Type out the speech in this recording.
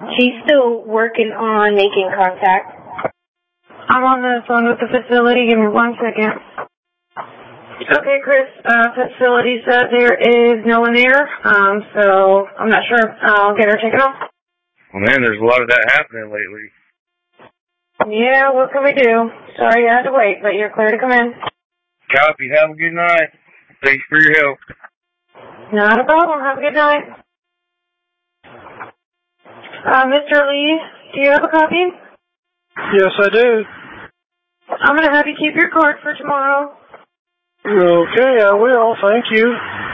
She's still working on making contact. I'm on the phone with the facility. Give me 1 second. Okay, Chris. Facility said there is no one there, so I'm not sure. I'll get her taken off. Well, man, there's a lot of that happening lately. Yeah, what can we do? Sorry you had to wait, but you're clear to come in. Copy. Have a good night. Thanks for your help. Not a problem. Have a good night. Mr. Lee, do you have a copy? Yes, I do. I'm going to have you keep your card for tomorrow. Okay, I will. Thank you.